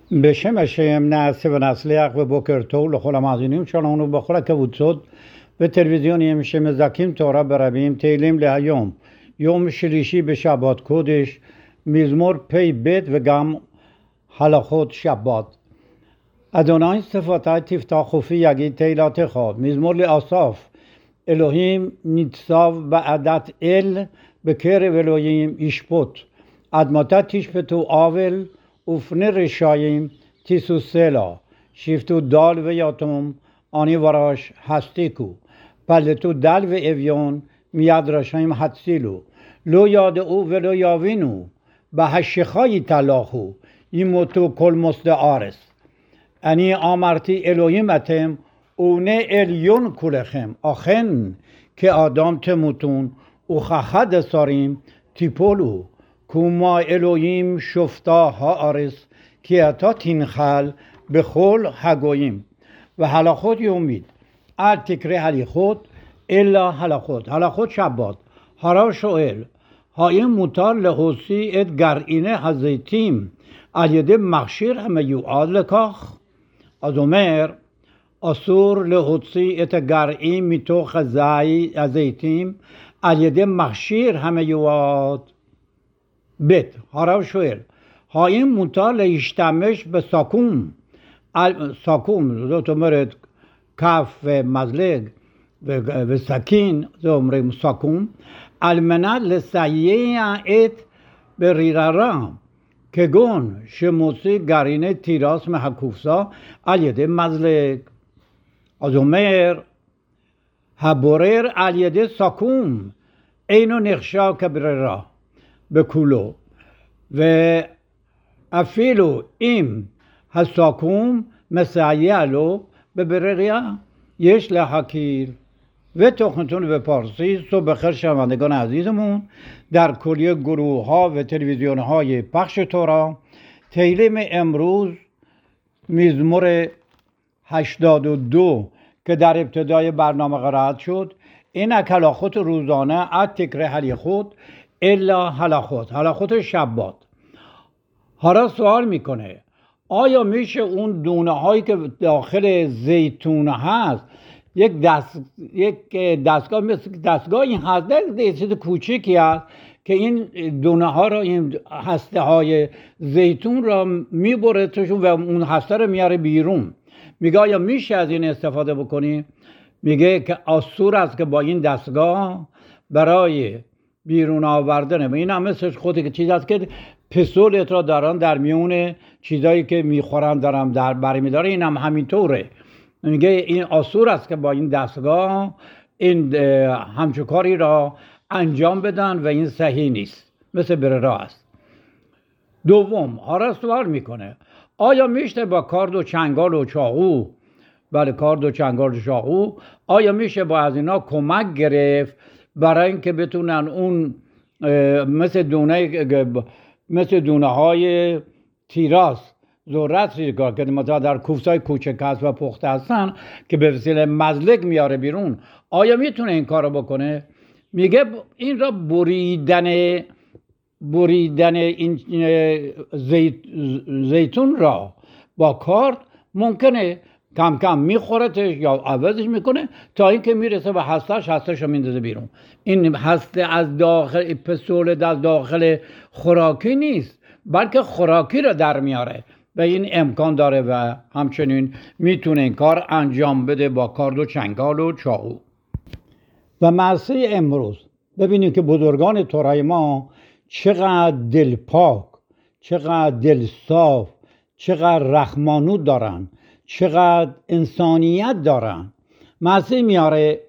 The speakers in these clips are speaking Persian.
בשם השם נעשה ונצליח ובוקר טוב לכל המאזינים שלנו בכל הקבוצות וטלוויזיונים שמזכים תורה ברבים. תהילים להיום, יום שלישי בשבת קודש, מזמור פ"ב וגם הלכות שבת. אדוני שפתי תפתח חופי יגיד תהילתך. מזמור לאסף. אלוהים ניצב בעדת אל, בקרב אלוהים ישפוט. עד מתי תשפטו עוול ופני רשעים תיסוסלה. שפטו דל ויתום אני ורש הסתיקו. פלטו דל ואביון מיד רשעים הצילו. לא ידעו ולא יבינו, בהשכה יתהלכו, ימותו כל מוסד הארץ. אני אמרתי אלוהים אתם ובני עליון כולכם, אכן כאדם תמותון וכאחד שרים תיפולו. כמו אלוהים שופטה הארץ, כי אתה תנחל בכל הגויים. והלכות יומית, אל תקרא הליכות אלא הלכות. הלכות שבת. הרב שואל, האם מותר להוציא את גרעיני הזיתים על ידי מכשיר המיועד לכך? אז אומר, אסור להוציא את הגרעין מתוך הזיתים על ידי מכשיר המיועד. ב' הרב שואל, האם מותר להשתמש בסכו"ם, זאת אומרת כף ומזלג וסכין, זה אומרים סכו"ם, על מנת לסייע את ברירה, כגון שמוציא גרעיני תירס מהקופסה על ידי מזלג. אז אומר, הבורר על ידי סכו"ם אינו נחשב כברירה בכולו, ואפילו אם הסכו"ם מסייע לו בברירה יש להכיר. ותוכניתون בפارسی. صبح بخیر شنوندگان عزیزمون در کلیه گروه ها و تلویزیون های پخش تورا. تهیلیم امروز مزمور 82 که در ابتدای برنامه قرائت شد. این هلاخوت روزانه از تکره هلیخوت الا هلاخوت شبات. حالا سوال میکنه آیا میشه اون دونه هایی که داخل زیتون هست یک دستگاه مثل دستگاه این هست، یه چیز کوچیکی هست که این دونه ها را، این هسته های زیتون را میبره توشون و اون هسته رو میاره بیرون. میگه آیا میشه از این استفاده بکنیم؟ میگه که آسور است که با این دستگاه برای بیرون آوردن و این هم مثل خودی که چیز است که پسولت را دارن در میون چیزایی که میخورن دارن در برمی داره، این هم همینطوره. میگه این آسور است که با این دستگاه این همچون کاری را انجام بدن و این صحیح نیست، مثل بره است. دوم، حالا سوال میکنه آیا میشه با کارد و چنگال و چاقو، کارد و چنگال و چاقو، آیا میشه با از اینا کمک گرفت برای اینکه بتونن اون مثل دونه های تیراس ذرت ریزگار که مثلا در کوفسای کوچک هست و پخته هستن که به وسیله مزلک میاره بیرون، آیا میتونه این کارو بکنه؟ میگه این را بریدن این زیتون را با کارد ممکنه کم کم میخورتش یا عوضش میکنه تا اینکه میرسه به هستش رو میندازه بیرون. این هسته از داخل پسول از داخل خوراکی نیست، بلکه خوراکی رو در میاره و این امکان داره و همچنین میتونه این کار انجام بده با کارد و چنگال و چاقو. و معصی امروز ببینید که بزرگان تورای ما چقدر دلپاک، چقدر دلصاف، چقدر رحمانود دارن، چقدر انسانیت دارن. معصی میاره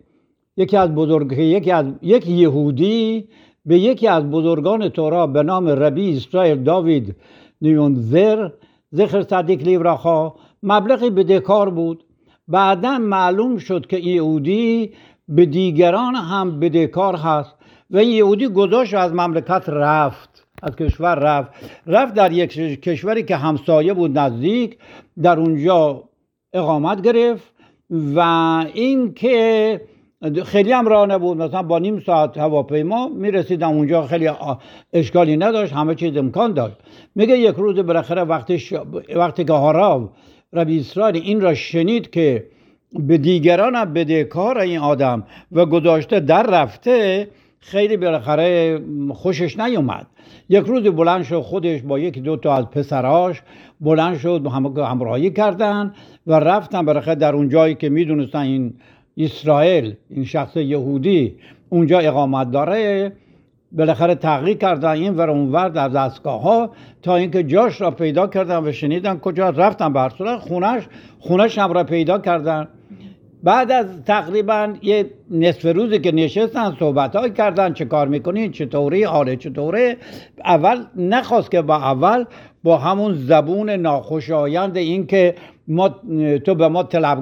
یک یهودی به یکی از بزرگان تورا به نام ربی اسرائیل داوید نیونزر ذکر صدیق لیبرخا مبلغی بدهکار بود. بعدا معلوم شد که یهودی به دیگران هم بدهکار هست و این یهودی گذاشت از مملکت رفت، از کشور رفت در یک کشوری که همسایه بود نزدیک، در اونجا اقامت گرفت و این که خیلی هم راه نبود، مثلا با نیم ساعت هواپیما میرسیدم اونجا، خیلی اشکالی نداشت، همه چیز امکان داشت. میگه یک روز بالاخره وقتی که هارا ربی اسرائیل این را شنید که به دیگران هم بدهکار این آدم و گذاشته در رفته، خیلی بالاخره خوشش نیومد. یک روز بلند شد، خودش با یکی دو تا از پسراش بلند شد، همراهی کردن و رفتن بالاخره در اون جایی که میدونستن این اسرائیل، این شخص یهودی اونجا اقامت داره، بالاخره تحقیق کردن این ور اون ور در دستگاه ها تا اینکه جاش را پیدا کردن و شنیدن کجا رفتن. به هر صورت خونش هم را پیدا کردن. بعد از تقریبا یه نصف روزی که نشستن صحبت های کردن، چه کار میکنین، چطوری، حاله چطوره. اول نخواست که با همون زبون ناخوشایند این که تو به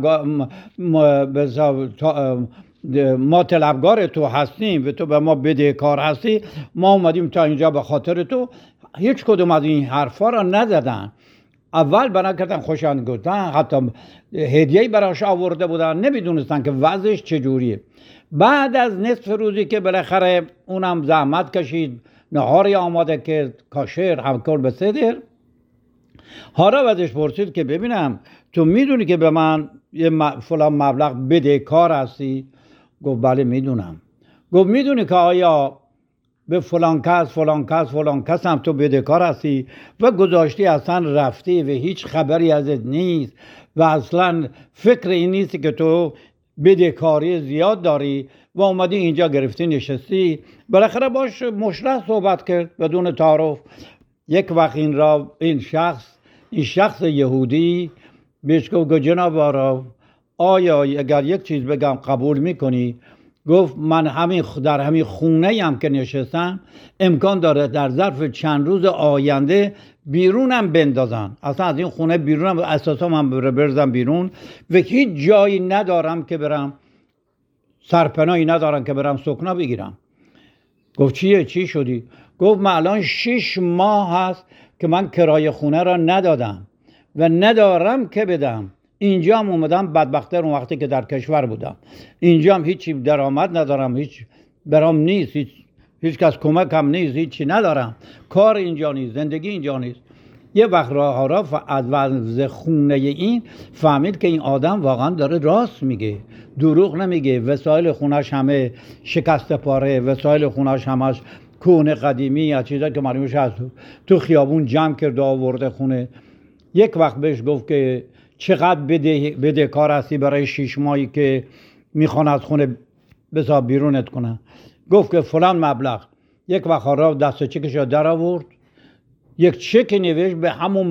ما طلبگار تو هستیم و تو به ما بدهکار هستی، ما اومدیم تا اینجا به خاطر تو. هیچ کدوم از این حرفا را نزدن. اول بنا کردن خوشایند گفتن، حتی هدیه‌ای براش آورده بودن، نمیدونستن که وضعش چجوریه. بعد از نصف روزی که بالاخره اونم زحمت کشید، نهاری آماده که کاشر هم کل به صدر، هارا ازش پرسید که ببینم تو میدونی که به من یه فلان مبلغ بدهکار هستی؟ گفت بله میدونم. گفت میدونی که آیا به فلان کس هم تو بدهکار هستی و گذاشتی اصلا رفتی و هیچ خبری ازت نیست و اصلا فکر این نیستی که تو بدهکاری زیاد داری و اومدی اینجا گرفتی نشستی؟ بالاخره باش مشرح صحبت کرد بدون تعارف. یک وقت این شخص یهودی بهش گفت جناب آقا، آیا اگر یک چیز بگم قبول میکنی؟ گفت من در همین خونه هم که نشستم امکان داره در ظرف چند روز آینده بیرونم بندازن، اصلا از این خونه بیرونم، اساسا من برزم بیرون و هیچ جایی ندارم که برم، سرپناهی ندارم که برم سکنا بگیرم. گفت چی شدی؟ گفت من الان 6 ماه هست که من کرایه خونه را ندادم و ندارم که بدم. اینجا هم اومدم بدبختر اون وقتی که در کشور بودم، اینجا هم هیچی درآمد ندارم، هیچ برام نیست، هیچ کس کمکم نیست، هیچی ندارم، کار اینجا نیست، زندگی اینجا نیست. یه وقت هارا از وضع خونه این فهمید که این آدم واقعا داره راست میگه، دروغ نمیگه. وسایل خونش همه شکسته پاره، وسایل خونش همش کهنه قدیمی، از چیزا که معلومش هست تو خیابون جمع کرده آورده خونه. یک وقت بهش گفت که چقدر بدهکار هستی برای 6 ماهی که میخوان از خونه بذار بیرونت کنن؟ گفت که فلان مبلغ. یک وقت هارا دست چکش را در آورد، یک چک نوشت به همون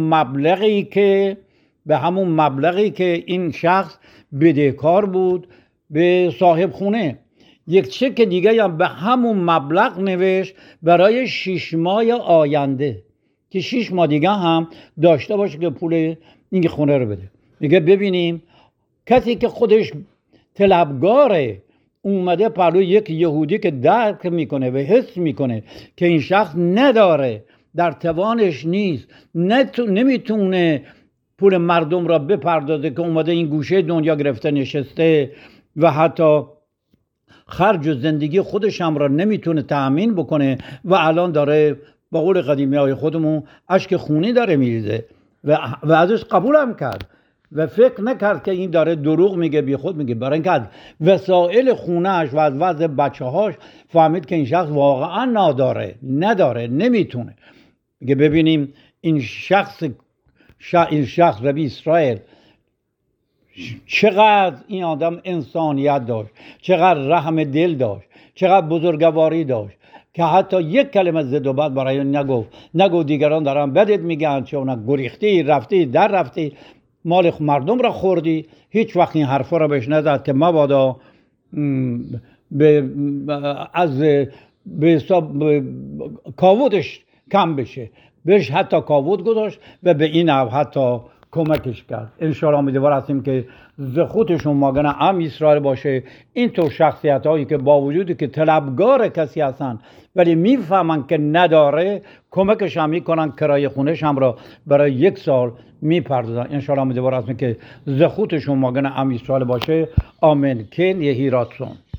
مبلغی که این شخص بدهکار بود به صاحب خونه. یک چک دیگه هم به همون مبلغ نوشت برای 6 ماه آینده که 6 ماه دیگه هم داشته باشه که پول این خونه رو بده. میگه ببینیم کسی که خودش طلبگاره اومده پلو یک یهودی که درک میکنه و حس میکنه که این شخص نداره، در توانش نیست، نمیتونه پول مردم را بپردازه، که اومده این گوشه دنیا گرفته نشسته و حتی خرج و زندگی خودش هم را نمیتونه تأمین بکنه و الان داره با قول قدیمی های خودمون اشک خونی داره میریزه و ازش قبول هم کرد و فکر نکرد که این داره دروغ میگه، بی خود میگه. برای اینکه وسایل خونهش و از وضع بچه هاش فهمید که این شخص واقعا نداره، نمیتونه. میگه ببینیم این شخص ربی اسرائیل چقدر این آدم انسانیت داشت، چقدر رحم دل داشت، چقدر بزرگواری داشت که حتی یک کلمه زد و بد برای نگفت دیگران دارن بدت میگن، چون گریختی، رفتی مال مردم را خوردی. هیچ وقت این حرفا را بهش نزد که مبادا به حساب کاودش کم بشه. بهش حتی کاود گذاشت و به این حتی کمکش کرد. انشاءالله امیدوار هستیم که زخوتشون ماگنه ام اسرائیل باشه. این تو شخصیت هایی که با وجودی که طلبگار کسی هستن ولی میفهمن که نداره، کمکش هم میکنن، کرایه خونش هم را برای 1 سال میپردازن. انشاءالله امیدوار هستیم که زخوتشون ماگنه ام اسرائیل باشه. آمین. کن یهی راتسون.